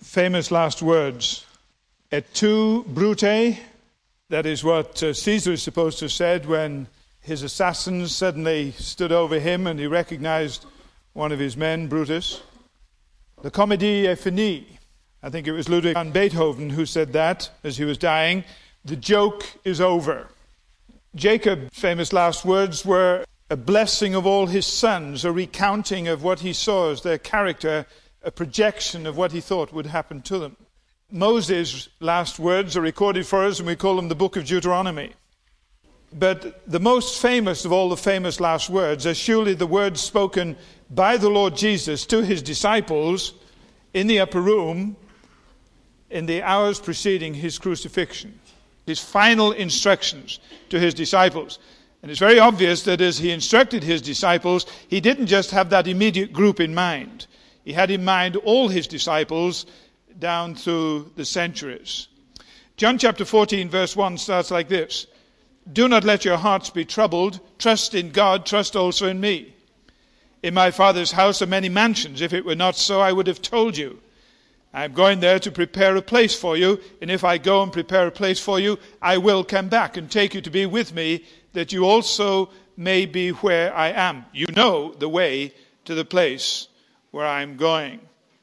famous last words. Et tu, Brute, that is what Caesar is supposed to have said when his assassins suddenly stood over him and he recognized one of his men, Brutus. The Comédie est finie. I think it was Ludwig van Beethoven who said that as he was dying. The joke is over. Jacob's famous last words were a blessing of all his sons, a recounting of what he saw as their character, a projection of what he thought would happen to them. Moses' last words are recorded for us, and we call them the Book of Deuteronomy. But the most famous of all the famous last words are surely the words spoken by the Lord Jesus to his disciples in the upper room in the hours preceding his crucifixion. His final instructions to his disciples. And it's very obvious that as he instructed his disciples, he didn't just have that immediate group in mind. He had in mind all his disciples down through the centuries. John chapter 14 verse 1 starts like this. Do not let your hearts be troubled. Trust in God, trust also in me. In my Father's house are many mansions. If it were not so, I would have told you. I am going there to prepare a place for you, and if I go and prepare a place for you, I will come back and take you to be with me, that you also may be where I am. You know the way to the place where I am going.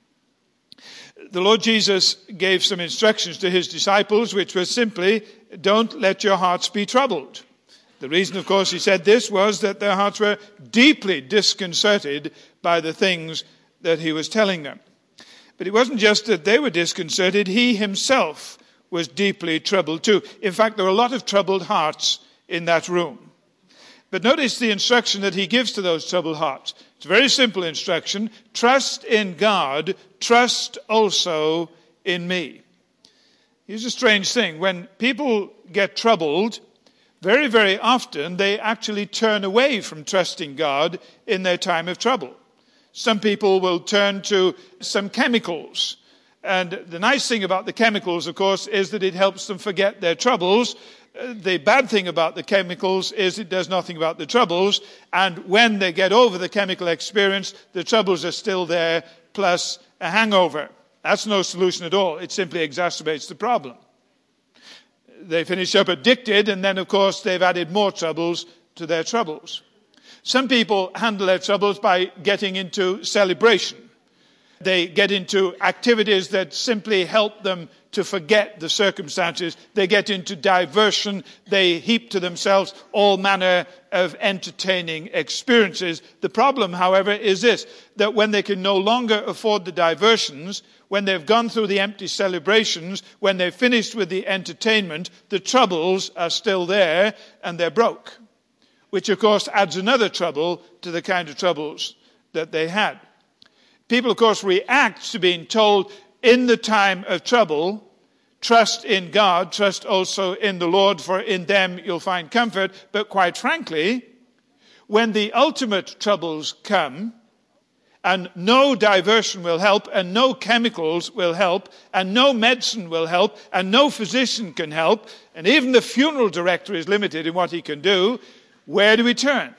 The Lord Jesus gave some instructions to his disciples, which were simply, don't let your hearts be troubled. The reason, of course, he said this was that their hearts were deeply disconcerted by the things that he was telling them. But it wasn't just that they were disconcerted, he himself was deeply troubled too. In fact, there were a lot of troubled hearts in that room. But notice the instruction that he gives to those troubled hearts. It's a very simple instruction. Trust in God, trust also in me. Here's a strange thing. When people get troubled, very, very often they actually turn away from trusting God in their time of trouble. Some people will turn to some chemicals. And the nice thing about the chemicals, of course, is that it helps them forget their troubles. The bad thing about the chemicals is it does nothing about the troubles. And when they get over the chemical experience, the troubles are still there, plus a hangover. That's no solution at all. It simply exacerbates the problem. They finish up addicted, and then, of course, they've added more troubles to their troubles. Some people handle their troubles by getting into celebration. They get into activities that simply help them to forget the circumstances. They get into diversion. They heap to themselves all manner of entertaining experiences. The problem, however, is this, that when they can no longer afford the diversions, when they've gone through the empty celebrations, when they've finished with the entertainment, the troubles are still there and they're broke. Which, of course, adds another trouble to the kind of troubles that they had. People, of course, react to being told in the time of trouble, trust in God, trust also in the Lord, for in them you'll find comfort. But quite frankly, when the ultimate troubles come, and no diversion will help, and no chemicals will help, and no medicine will help, and no physician can help, and even the funeral director is limited in what he can do, where do we turn?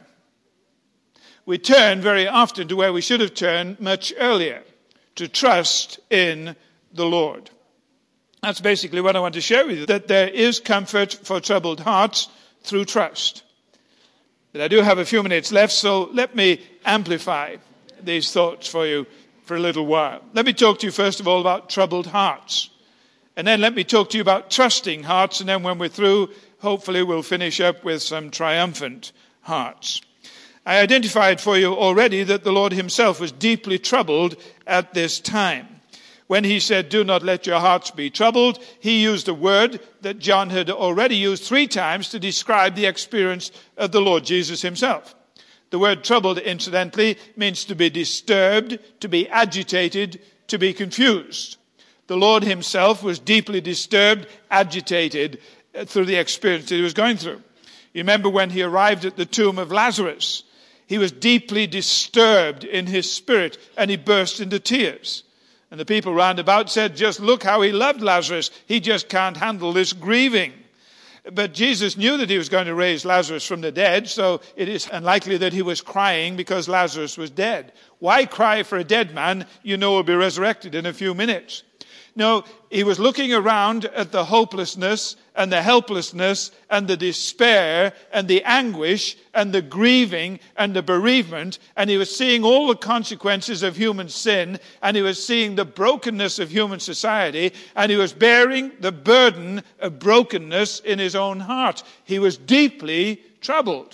We turn very often to where we should have turned much earlier, to trust in the Lord. That's basically what I want to share with you, that there is comfort for troubled hearts through trust. But I do have a few minutes left, so let me amplify these thoughts for you for a little while. Let me talk to you first of all about troubled hearts. And then let me talk to you about trusting hearts, and then when we're through, hopefully we'll finish up with some triumphant hearts. I identified for you already that the Lord himself was deeply troubled at this time. When he said, do not let your hearts be troubled, he used a word that John had already used 3 times to describe the experience of the Lord Jesus himself. The word troubled, incidentally, means to be disturbed, to be agitated, to be confused. The Lord himself was deeply disturbed, agitated through the experience that he was going through. You remember when he arrived at the tomb of Lazarus, he was deeply disturbed in his spirit and he burst into tears. And the people round about said, just look how he loved Lazarus. He just can't handle this grieving. But Jesus knew that he was going to raise Lazarus from the dead, so it is unlikely that he was crying because Lazarus was dead. Why cry for a dead man you know will be resurrected in a few minutes? No, he was looking around at the hopelessness and the helplessness and the despair and the anguish and the grieving and the bereavement, and he was seeing all the consequences of human sin, and he was seeing the brokenness of human society, and he was bearing the burden of brokenness in his own heart. He was deeply troubled.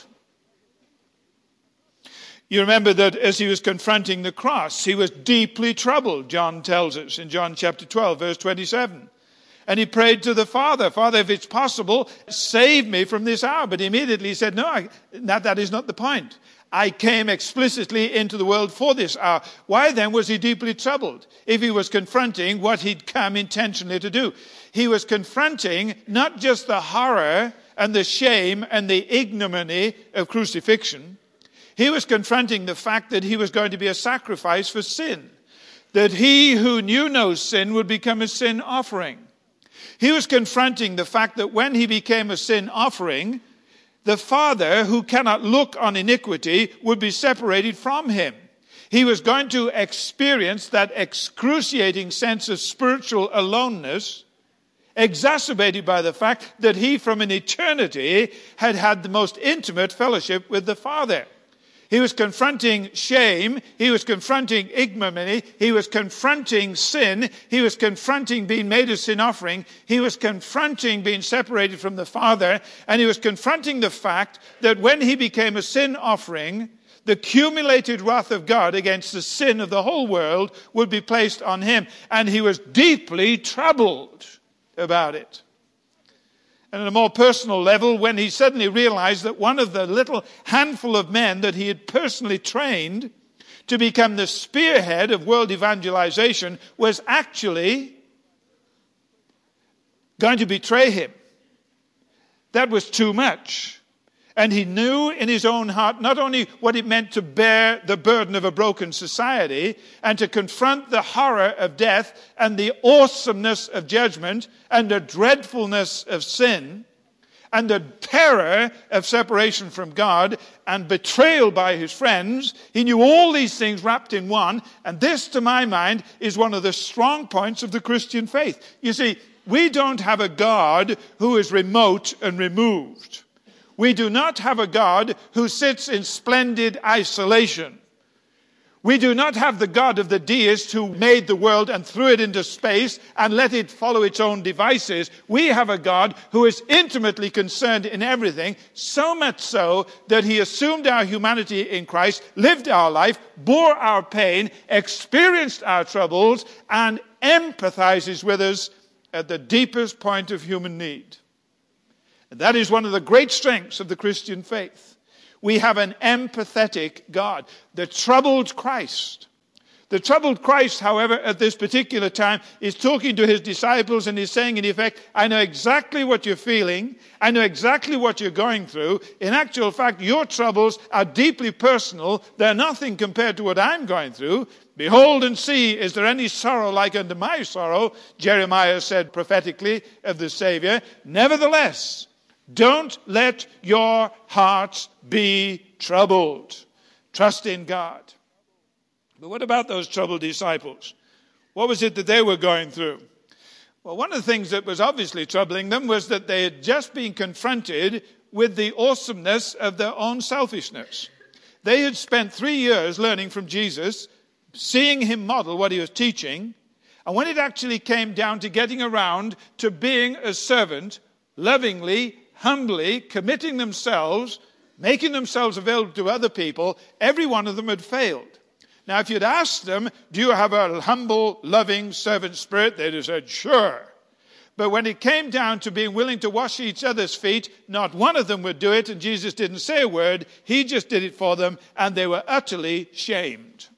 You remember that as he was confronting the cross, he was deeply troubled, John tells us in John chapter 12, verse 27. And he prayed to the Father, Father, if it's possible, save me from this hour. But immediately he said, no, that is not the point. I came explicitly into the world for this hour. Why then was he deeply troubled? If he was confronting what he'd come intentionally to do. He was confronting not just the horror and the shame and the ignominy of crucifixion. He was confronting the fact that he was going to be a sacrifice for sin, that he who knew no sin would become a sin offering. He was confronting the fact that when he became a sin offering, the Father, who cannot look on iniquity, would be separated from him. He was going to experience that excruciating sense of spiritual aloneness, exacerbated by the fact that he from an eternity had had the most intimate fellowship with the Father. He was confronting shame. He was confronting ignominy. He was confronting sin. He was confronting being made a sin offering. He was confronting being separated from the Father. And he was confronting the fact that when he became a sin offering, the accumulated wrath of God against the sin of the whole world would be placed on him. And he was deeply troubled about it. And on a more personal level, when he suddenly realized that one of the little handful of men that he had personally trained to become the spearhead of world evangelization was actually going to betray him. That was too much. And he knew in his own heart not only what it meant to bear the burden of a broken society and to confront the horror of death and the awesomeness of judgment and the dreadfulness of sin and the terror of separation from God and betrayal by his friends. He knew all these things wrapped in one. And this, to my mind, is one of the strong points of the Christian faith. You see, we don't have a God who is remote and removed. We do not have a God who sits in splendid isolation. We do not have the God of the deist who made the world and threw it into space and let it follow its own devices. We have a God who is intimately concerned in everything, so much so that he assumed our humanity in Christ, lived our life, bore our pain, experienced our troubles, and empathizes with us at the deepest point of human need. And that is one of the great strengths of the Christian faith. We have an empathetic God, the troubled Christ. The troubled Christ, however, at this particular time is talking to his disciples and he's saying in effect, I know exactly what you're feeling. I know exactly what you're going through. In actual fact, your troubles are deeply personal. They're nothing compared to what I'm going through. Behold and see, is there any sorrow like unto my sorrow? Jeremiah said prophetically of the Savior. Nevertheless, don't let your hearts be troubled. Trust in God. But what about those troubled disciples? What was it that they were going through? Well, one of the things that was obviously troubling them was that they had just been confronted with the awesomeness of their own selfishness. They had spent 3 years learning from Jesus, seeing him model what he was teaching, and when it actually came down to getting around to being a servant, lovingly, humbly committing themselves, making themselves available to other people, every one of them had failed. Now, if you'd asked them, do you have a humble, loving servant spirit? They'd have said, sure. But when it came down to being willing to wash each other's feet, not one of them would do it, and Jesus didn't say a word. He just did it for them, and they were utterly shamed.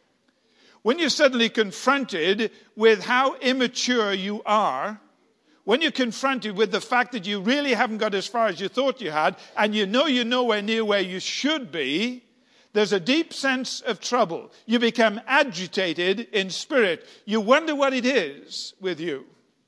When you're suddenly confronted with how immature you are, when you're confronted with the fact that you really haven't got as far as you thought you had, and you know you're nowhere near where you should be, there's a deep sense of trouble. You become agitated in spirit. You wonder what it is with you.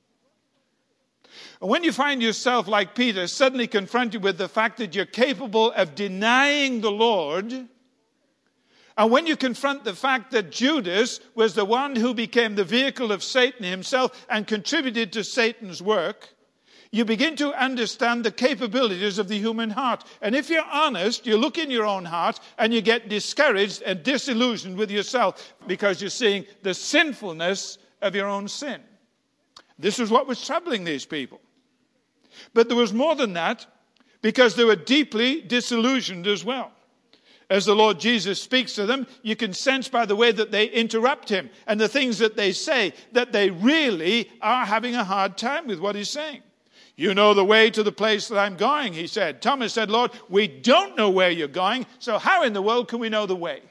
And when you find yourself, like Peter, suddenly confronted with the fact that you're capable of denying the Lord, And when you confront the fact that Judas was the one who became the vehicle of Satan himself and contributed to Satan's work, you begin to understand the capabilities of the human heart. And if you're honest, you look in your own heart and you get discouraged and disillusioned with yourself because you're seeing the sinfulness of your own sin. This was what was troubling these people. But there was more than that, because they were deeply disillusioned as well. As the Lord Jesus speaks to them, you can sense by the way that they interrupt him and the things that they say that they really are having a hard time with what he's saying. You know the way to the place that I'm going, he said. Thomas said, Lord, we don't know where you're going, so how in the world can we know the way?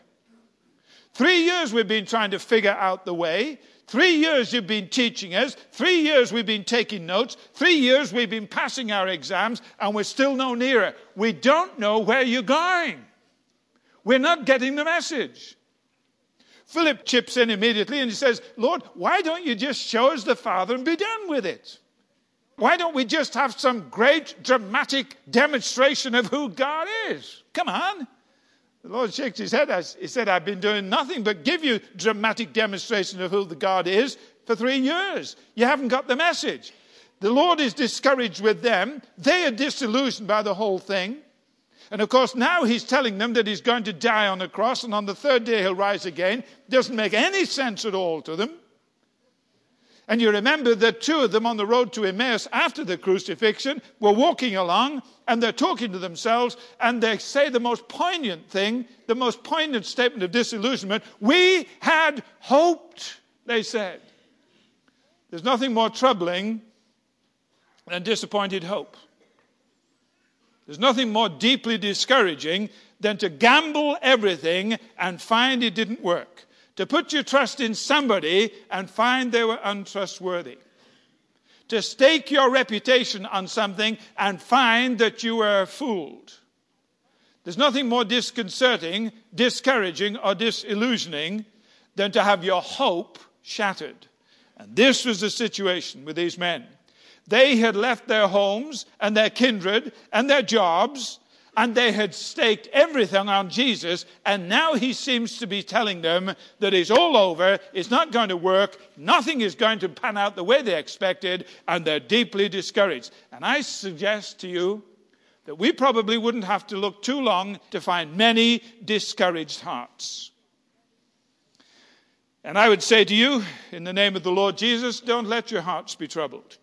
3 years we've been trying to figure out the way. 3 years you've been teaching us. 3 years we've been taking notes. 3 years we've been passing our exams, and we're still no nearer. We don't know where you're going. We're not getting the message. Philip chips in immediately and he says, Lord, why don't you just show us the Father and be done with it? Why don't we just have some great dramatic demonstration of who God is? Come on. The Lord shakes his head. He said, I've been doing nothing but give you dramatic demonstration of who the God is for 3 years. You haven't got the message. The Lord is discouraged with them. They are disillusioned by the whole thing. And of course, now he's telling them that he's going to die on the cross and on the third day he'll rise again. Doesn't make any sense at all to them. And you remember that 2 of them on the road to Emmaus after the crucifixion were walking along and they're talking to themselves and they say the most poignant thing, the most poignant statement of disillusionment. We had hoped, they said. There's nothing more troubling than disappointed hope. There's nothing more deeply discouraging than to gamble everything and find it didn't work. To put your trust in somebody and find they were untrustworthy. To stake your reputation on something and find that you were fooled. There's nothing more disconcerting, discouraging, or disillusioning than to have your hope shattered. And this was the situation with these men. They had left their homes and their kindred and their jobs, and they had staked everything on Jesus, and now he seems to be telling them that it's all over, it's not going to work, nothing is going to pan out the way they expected, and they're deeply discouraged. And I suggest to you that we probably wouldn't have to look too long to find many discouraged hearts. And I would say to you, in the name of the Lord Jesus, don't let your hearts be troubled.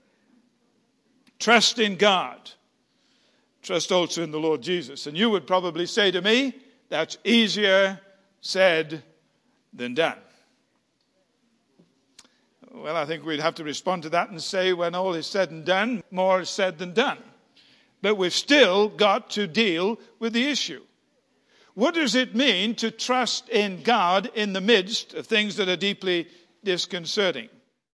Trust in God. Trust also in the Lord Jesus. And you would probably say to me, that's easier said than done. Well, I think we'd have to respond to that and say, when all is said and done, more is said than done. But we've still got to deal with the issue. What does it mean to trust in God in the midst of things that are deeply disconcerting?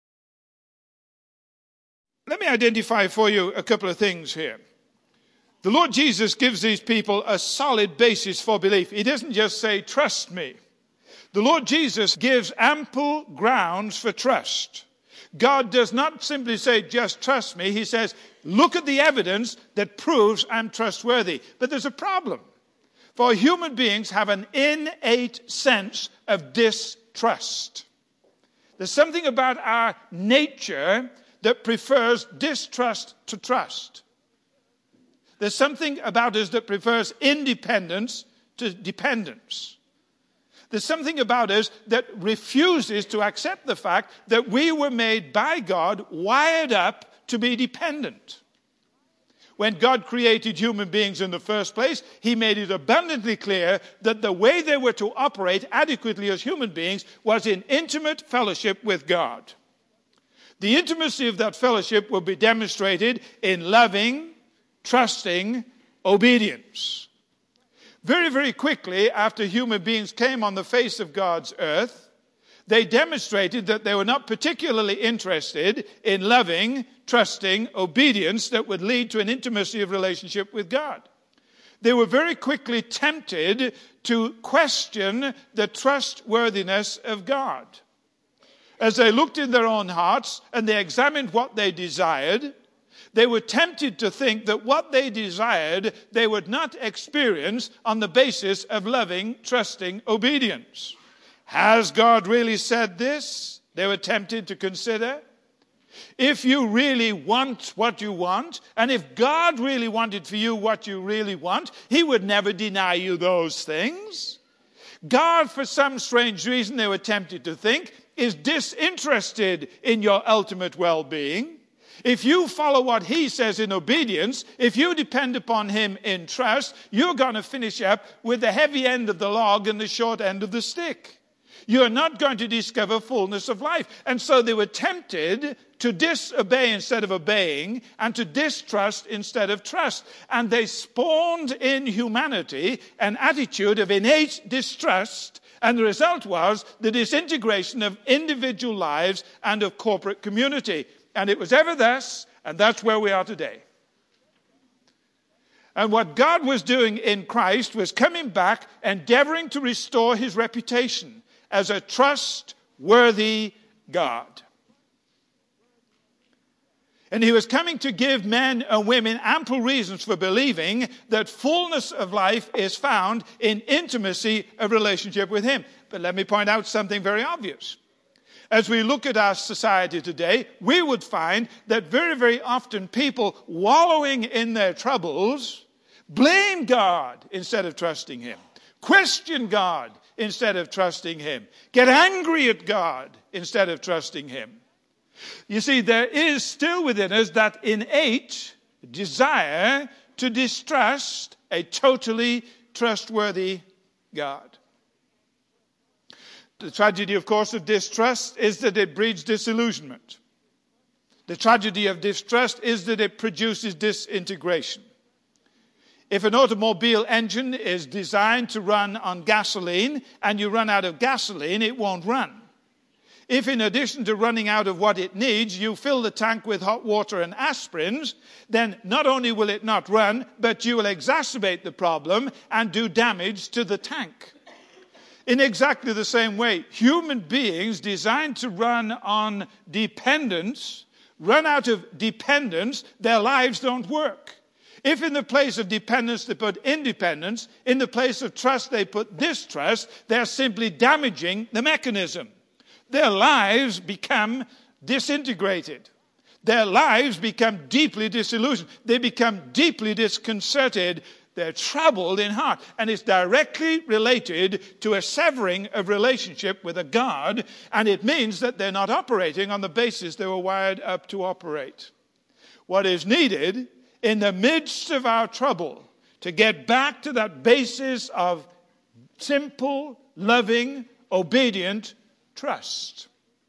Let me identify for you a couple of things here. The Lord Jesus gives these people a solid basis for belief. He doesn't just say, trust me. The Lord Jesus gives ample grounds for trust. God does not simply say, just trust me. He says, look at the evidence that proves I'm trustworthy. But there's a problem. For human beings have an innate sense of distrust. There's something about our nature that prefers distrust to trust. There's something about us that prefers independence to dependence. There's something about us that refuses to accept the fact that we were made by God, wired up to be dependent. When God created human beings in the first place, he made it abundantly clear that the way they were to operate adequately as human beings was in intimate fellowship with God. The intimacy of that fellowship will be demonstrated in loving, trusting obedience. Very, very quickly after human beings came on the face of God's earth, they demonstrated that they were not particularly interested in loving, trusting obedience that would lead to an intimacy of relationship with God. They were very quickly tempted to question the trustworthiness of God. As they looked in their own hearts and they examined what they desired, They were tempted to think that what they desired, they would not experience on the basis of loving, trusting obedience. Has God really said this? They were tempted to consider. If you really want what you want, and if God really wanted for you what you really want, he would never deny you those things. God, for some strange reason, they were tempted to think, is disinterested in your ultimate well-being. If you follow what he says in obedience, if you depend upon him in trust, you're going to finish up with the heavy end of the log and the short end of the stick. You're not going to discover fullness of life. And so they were tempted to disobey instead of obeying and to distrust instead of trust. And they spawned in humanity an attitude of innate distrust. And the result was the disintegration of individual lives and of corporate community. And it was ever thus, and that's where we are today. And what God was doing in Christ was coming back, endeavoring to restore his reputation as a trustworthy God. And he was coming to give men and women ample reasons for believing that fullness of life is found in intimacy of relationship with him. But let me point out something very obvious. As we look at our society today, we would find that very, very often people wallowing in their troubles blame God instead of trusting him, question God instead of trusting him, get angry at God instead of trusting him. You see, there is still within us that innate desire to distrust a totally trustworthy God. The tragedy, of course, of distrust is that it breeds disillusionment. The tragedy of distrust is that it produces disintegration. If an automobile engine is designed to run on gasoline and you run out of gasoline, it won't run. If in addition to running out of what it needs, you fill the tank with hot water and aspirins, then not only will it not run, but you will exacerbate the problem and do damage to the tank. In exactly the same way, human beings designed to run on dependence, run out of dependence, their lives don't work. If in the place of dependence they put independence, in the place of trust they put distrust, they're simply damaging the mechanism. Their lives become disintegrated. Their lives become deeply disillusioned. They become deeply disconcerted. They're troubled in heart. And it's directly related to a severing of relationship with a God. And it means that they're not operating on the basis they were wired up to operate. What is needed in the midst of our trouble to get back to that basis of simple, loving, obedient trust.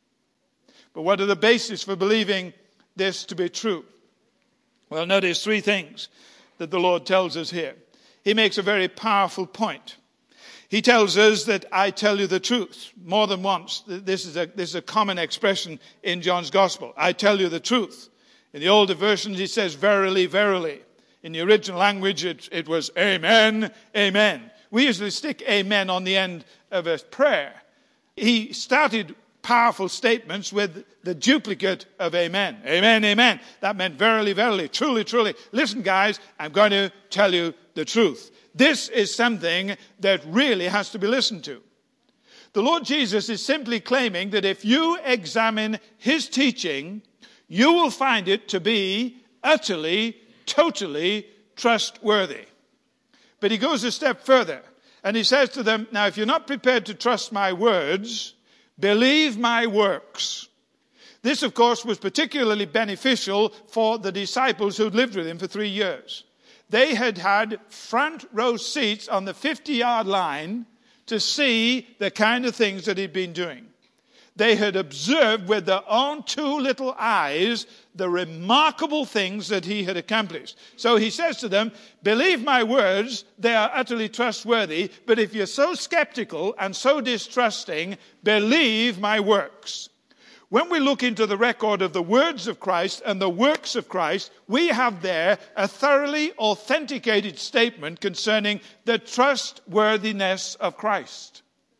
But what are the bases for believing this to be true? Well, notice three things that the Lord tells us here. He makes a very powerful point. He tells us that I tell you the truth. More than once, this is a common expression in John's Gospel. I tell you the truth. In the older versions, he says, verily, verily. In the original language, it was amen, amen. We usually stick amen on the end of a prayer. He started powerful statements with the duplicate of amen. Amen, amen. That meant verily, verily, truly, truly. Listen, guys, I'm going to tell you the truth. This is something that really has to be listened to. The Lord Jesus is simply claiming that if you examine his teaching, you will find it to be utterly, totally trustworthy. But he goes a step further. And he says to them, now, if you're not prepared to trust my words, believe my works. This, of course, was particularly beneficial for the disciples who'd lived with him for 3 years. They had had front row seats on the 50-yard line to see the kind of things that he'd been doing. They had observed with their own two little eyes the remarkable things that he had accomplished. So he says to them, believe my words, they are utterly trustworthy, but if you're so skeptical and so distrusting, believe my works. When we look into the record of the words of Christ and the works of Christ, we have there a thoroughly authenticated statement concerning the trustworthiness of Christ.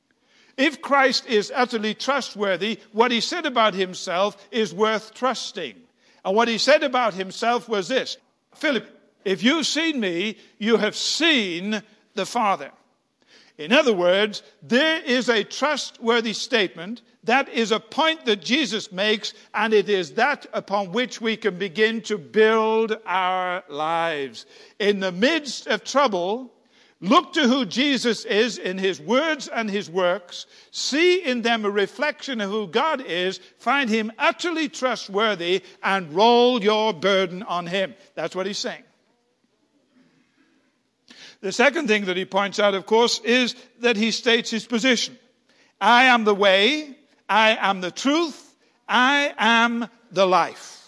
If Christ is utterly trustworthy, what he said about himself is worth trusting. And what he said about himself was this: Philip, if you've seen me, you have seen the Father. In other words, there is a trustworthy statement. That is a point that Jesus makes, and it is that upon which we can begin to build our lives. In the midst of trouble, look to who Jesus is in his words and his works. See in them a reflection of who God is. Find him utterly trustworthy and roll your burden on him. That's what he's saying. The second thing that he points out, of course, is that he states his position. I am the way, I am the truth, I am the life.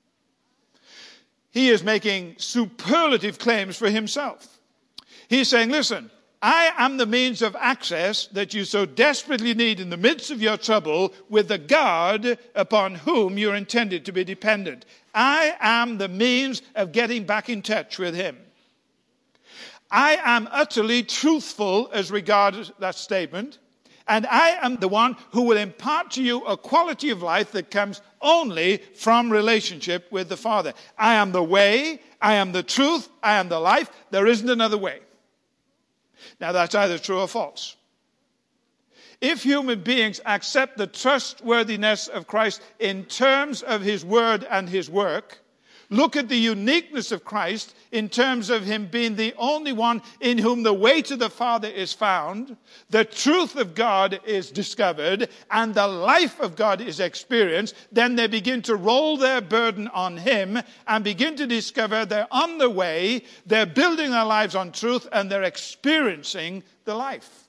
He is making superlative claims for himself. He's saying, listen, I am the means of access that you so desperately need in the midst of your trouble with the God upon whom you're intended to be dependent. I am the means of getting back in touch with him. I am utterly truthful as regards that statement, and I am the one who will impart to you a quality of life that comes only from relationship with the Father. I am the way, I am the truth, I am the life. There isn't another way. Now that's either true or false. If human beings accept the trustworthiness of Christ in terms of his word and his work, look at the uniqueness of Christ in terms of him being the only one in whom the way to the Father is found, the truth of God is discovered, and the life of God is experienced, then they begin to roll their burden on him and begin to discover they're on the way, they're building their lives on truth, and they're experiencing the life.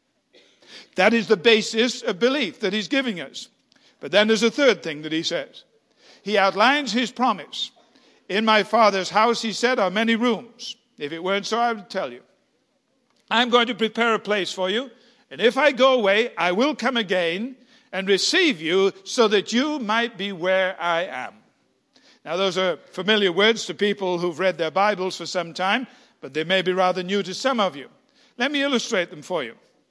That is the basis of belief that he's giving us. But then there's a third thing that he says. He outlines his promise. In my Father's house, he said, are many rooms. If it weren't so, I would tell you. I'm going to prepare a place for you, and if I go away, I will come again and receive you so that you might be where I am. Now, those are familiar words to people who've read their Bibles for some time, but they may be rather new to some of you. Let me illustrate them for you.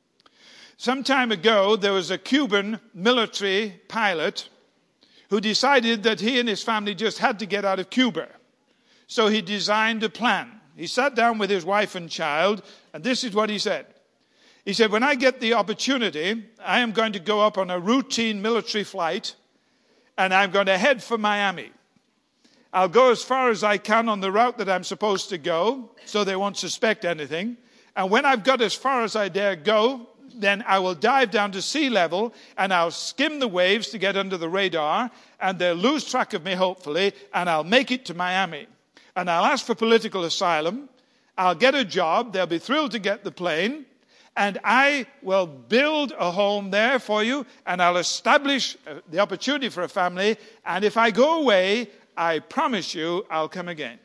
Some time ago, there was a Cuban military pilot who decided that he and his family just had to get out of Cuba. So he designed a plan. He sat down with his wife and child, and this is what he said. He said, when I get the opportunity, I am going to go up on a routine military flight, and I'm going to head for Miami. I'll go as far as I can on the route that I'm supposed to go, so they won't suspect anything. And when I've got as far as I dare go, then I will dive down to sea level and I'll skim the waves to get under the radar, and they'll lose track of me, hopefully, and I'll make it to Miami. And I'll ask for political asylum. I'll get a job. They'll be thrilled to get the plane. And I will build a home there for you, and I'll establish the opportunity for a family. And if I go away, I promise you I'll come again,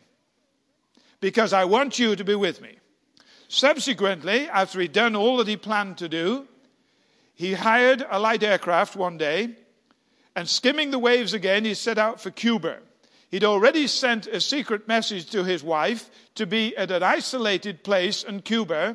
because I want you to be with me. Subsequently, after he'd done all that he planned to do, he hired a light aircraft one day, and skimming the waves again, he set out for Cuba. He'd already sent a secret message to his wife to be at an isolated place in Cuba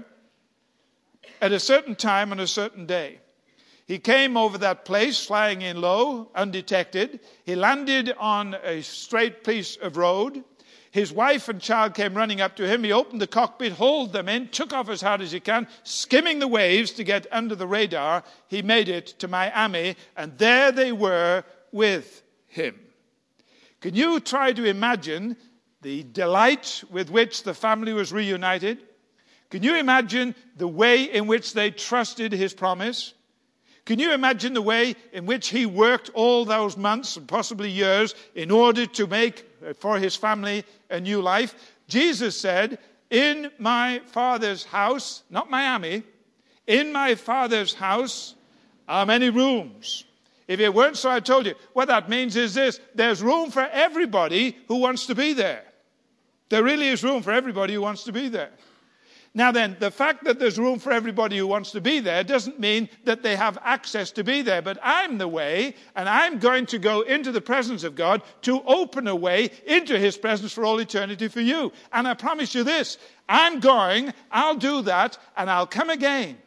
at a certain time on a certain day. He came over that place, flying in low, undetected. He landed on a straight piece of road. His wife and child came running up to him. He opened the cockpit, hauled them in, took off as hard as he can, skimming the waves to get under the radar. He made it to Miami, and there they were with him. Can you try to imagine the delight with which the family was reunited? Can you imagine the way in which they trusted his promise? Can you imagine the way in which he worked all those months and possibly years in order to make for his family a new life? Jesus said, in my Father's house, not Miami, in my Father's house are many rooms. If it weren't so, I told you. What that means is this: there's room for everybody who wants to be there. There really is room for everybody who wants to be there. Now then, the fact that there's room for everybody who wants to be there doesn't mean that they have access to be there. But I'm the way, and I'm going to go into the presence of God to open a way into his presence for all eternity for you. And I promise you this: I'll do that, and I'll come again.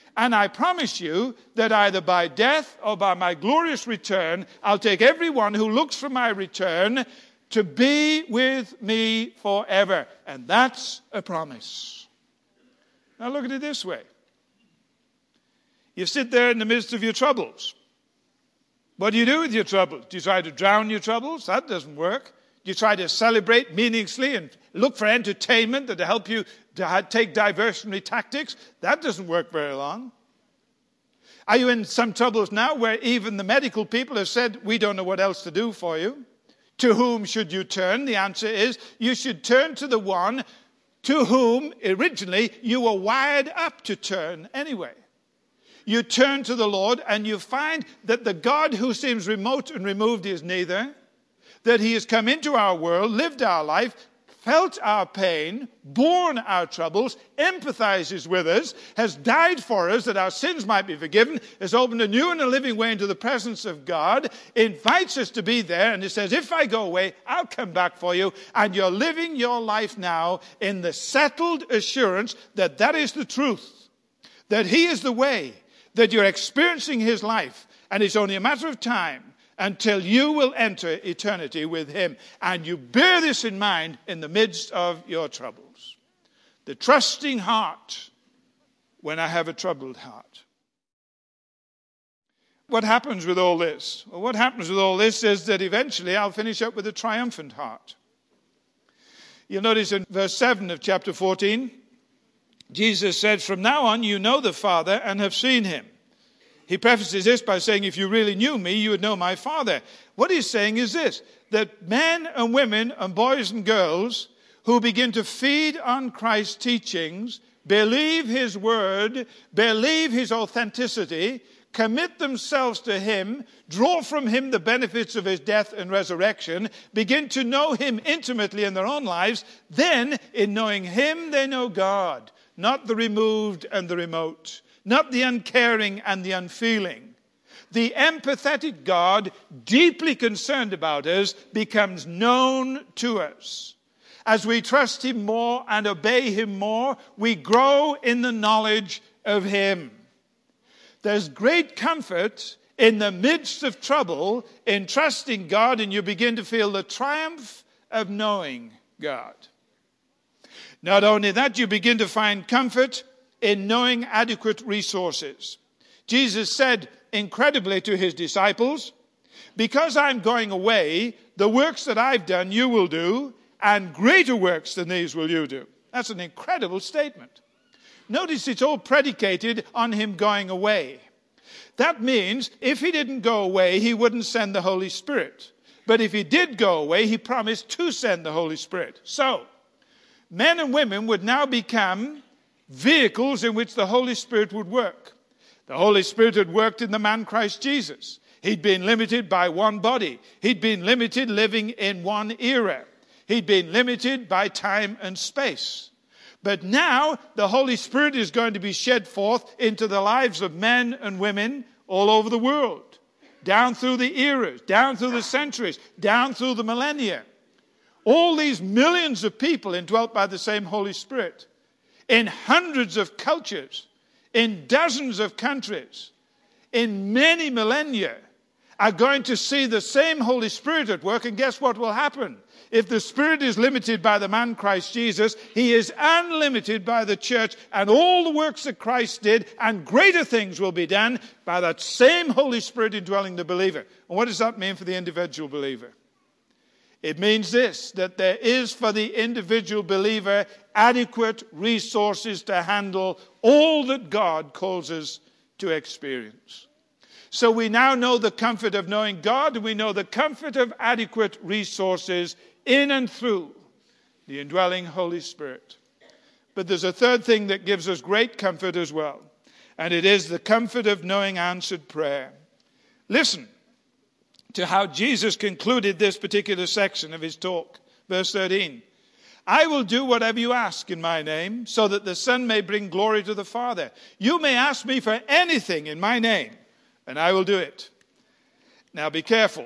And I promise you that either by death or by my glorious return, I'll take everyone who looks for my return to be with me forever. And that's a promise. Now look at it this way. You sit there in the midst of your troubles. What do you do with your troubles? Do you try to drown your troubles? That doesn't work. Do you try to celebrate meaninglessly and look for entertainment that will help you to take diversionary tactics? That doesn't work very long. Are you in some troubles now where even the medical people have said, we don't know what else to do for you? To whom should you turn? The answer is, you should turn to the one to whom originally you were wired up to turn anyway. You turn to the Lord and you find that the God who seems remote and removed is neither, that he has come into our world, lived our life, felt our pain, borne our troubles, empathizes with us, has died for us that our sins might be forgiven, has opened a new and a living way into the presence of God, invites us to be there, and he says, if I go away, I'll come back for you. And you're living your life now in the settled assurance that that is the truth, that he is the way, that you're experiencing his life, and it's only a matter of time until you will enter eternity with him. And you bear this in mind in the midst of your troubles. The trusting heart when I have a troubled heart. What happens with all this? Well, what happens with all this is that eventually I'll finish up with a triumphant heart. You'll notice in verse 7 of chapter 14, Jesus said, from now on you know the Father and have seen him. He prefaces this by saying, if you really knew me, you would know my Father. What he's saying is this, that men and women and boys and girls who begin to feed on Christ's teachings, believe his word, believe his authenticity, commit themselves to him, draw from him the benefits of his death and resurrection, begin to know him intimately in their own lives, then in knowing him they know God, not the removed and the remote, not the uncaring and the unfeeling. The empathetic God, deeply concerned about us, becomes known to us. As we trust him more and obey him more, we grow in the knowledge of him. There's great comfort in the midst of trouble in trusting God, and you begin to feel the triumph of knowing God. Not only that, you begin to find comfort in knowing adequate resources. Jesus said incredibly to his disciples, because I'm going away, the works that I've done you will do, and greater works than these will you do. That's an incredible statement. Notice it's all predicated on him going away. That means if he didn't go away, he wouldn't send the Holy Spirit. But if he did go away, he promised to send the Holy Spirit. So, men and women would now become vehicles in which the Holy Spirit would work. The Holy Spirit had worked in the man Christ Jesus. He'd been limited by one body. He'd been limited living in one era. He'd been limited by time and space. But now the Holy Spirit is going to be shed forth into the lives of men and women all over the world, down through the eras, down through the centuries, down through the millennia. All these millions of people indwelt by the same Holy Spirit, in hundreds of cultures, in dozens of countries, in many millennia, are going to see the same Holy Spirit at work. And guess what will happen? If the Spirit is limited by the man Christ Jesus, he is unlimited by the church, and all the works that Christ did and greater things will be done by that same Holy Spirit indwelling the believer. And what does that mean for the individual believer? It means this, that there is for the individual believer adequate resources to handle all that God calls us to experience. So we now know the comfort of knowing God, and we know the comfort of adequate resources in and through the indwelling Holy Spirit. But there's a third thing that gives us great comfort as well, and it is the comfort of knowing answered prayer. Listen to how Jesus concluded this particular section of his talk. Verse 13. I will do whatever you ask in my name, so that the Son may bring glory to the Father. You may ask me for anything in my name, and I will do it. Now be careful.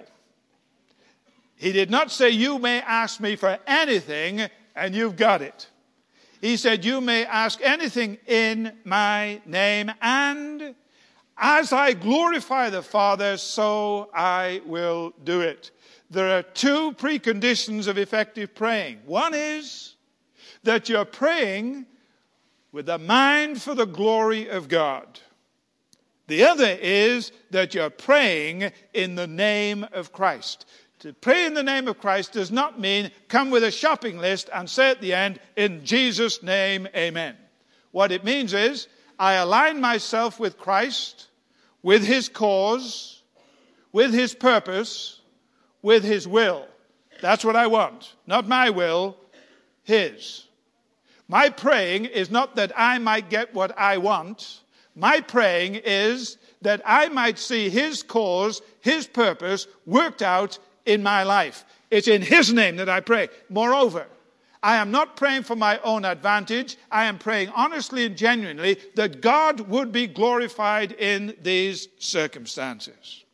He did not say, you may ask me for anything, and you've got it. He said, you may ask anything in my name, and as I glorify the Father, so I will do it. There are two preconditions of effective praying. One is that you're praying with a mind for the glory of God. The other is that you're praying in the name of Christ. To pray in the name of Christ does not mean come with a shopping list and say at the end, in Jesus' name, amen. What it means is, I align myself with Christ, with his cause, with his purpose, with his will. That's what I want. Not my will, his. My praying is not that I might get what I want. My praying is that I might see his cause, his purpose worked out in my life. It's in his name that I pray. Moreover, I am not praying for my own advantage. I am praying honestly and genuinely that God would be glorified in these circumstances.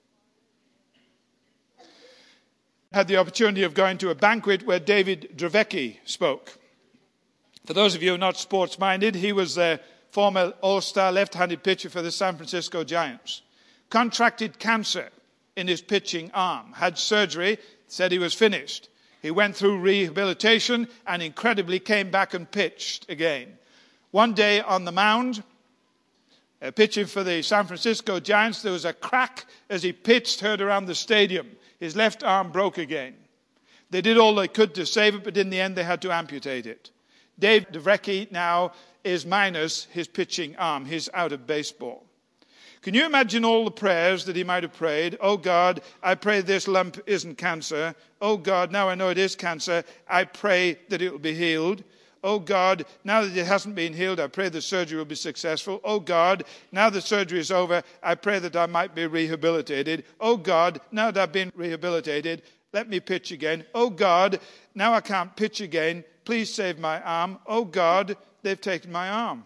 I had the opportunity of going to a banquet where David Dravecky spoke. For those of you who are not sports-minded, he was the former all-star left-handed pitcher for the San Francisco Giants. Contracted cancer in his pitching arm, had surgery, said he was finished. He went through rehabilitation and incredibly came back and pitched again. One day on the mound, pitching for the San Francisco Giants, there was a crack as he pitched, heard around the stadium. His left arm broke again. They did all they could to save it, but in the end they had to amputate it. Dave Dravecky now is minus his pitching arm. He's out of baseball. Can you imagine all the prayers that he might have prayed? Oh God, I pray this lump isn't cancer. Oh God, now I know it is cancer. I pray that it will be healed. Oh God, now that it hasn't been healed, I pray the surgery will be successful. Oh God, now the surgery is over, I pray that I might be rehabilitated. Oh God, now that I've been rehabilitated, let me pitch again. Oh God, now I can't pitch again. Please save my arm. Oh God, they've taken my arm.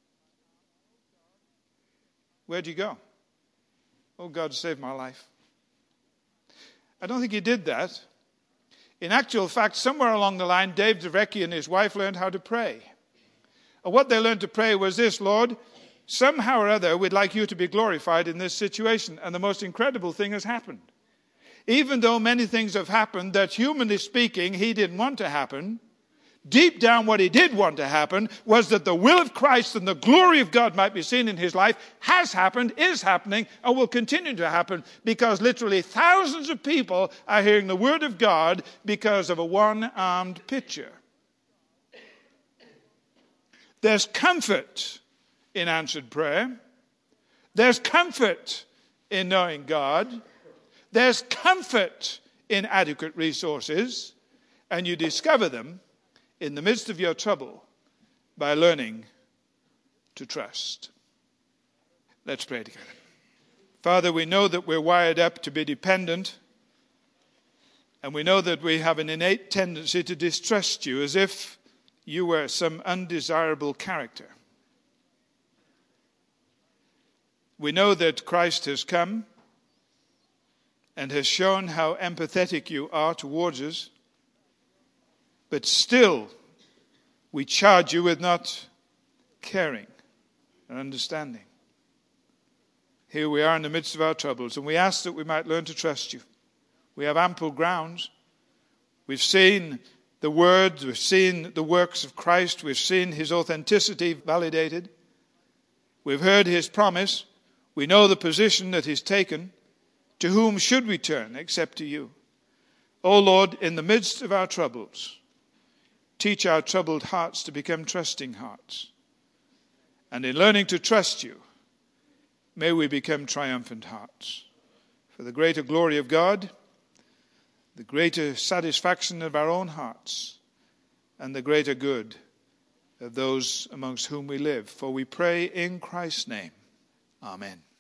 Where'd you go? Oh, God, save my life. I don't think he did that. In actual fact, somewhere along the line, Dave Dravecky and his wife learned how to pray. And what they learned to pray was this: Lord, somehow or other, we'd like you to be glorified in this situation. And the most incredible thing has happened. Even though many things have happened that, humanly speaking, he didn't want to happen, deep down, what he did want to happen was that the will of Christ and the glory of God might be seen in his life, has happened, is happening, and will continue to happen, because literally thousands of people are hearing the word of God because of a one-armed pitcher. There's comfort in answered prayer. There's comfort in knowing God. There's comfort in adequate resources, and you discover them in the midst of your trouble by learning to trust. Let's pray together. Father, we know that we're wired up to be dependent, and we know that we have an innate tendency to distrust you as if you were some undesirable character. We know that Christ has come and has shown how empathetic you are towards us, but still, we charge you with not caring and understanding. Here we are in the midst of our troubles, and we ask that we might learn to trust you. We have ample grounds. We've seen the word, we've seen the works of Christ, we've seen his authenticity validated. We've heard his promise. We know the position that he's taken. To whom should we turn except to you? O Lord, in the midst of our troubles, teach our troubled hearts to become trusting hearts. And in learning to trust you, may we become triumphant hearts. For the greater glory of God, the greater satisfaction of our own hearts, and the greater good of those amongst whom we live. For we pray in Christ's name. Amen.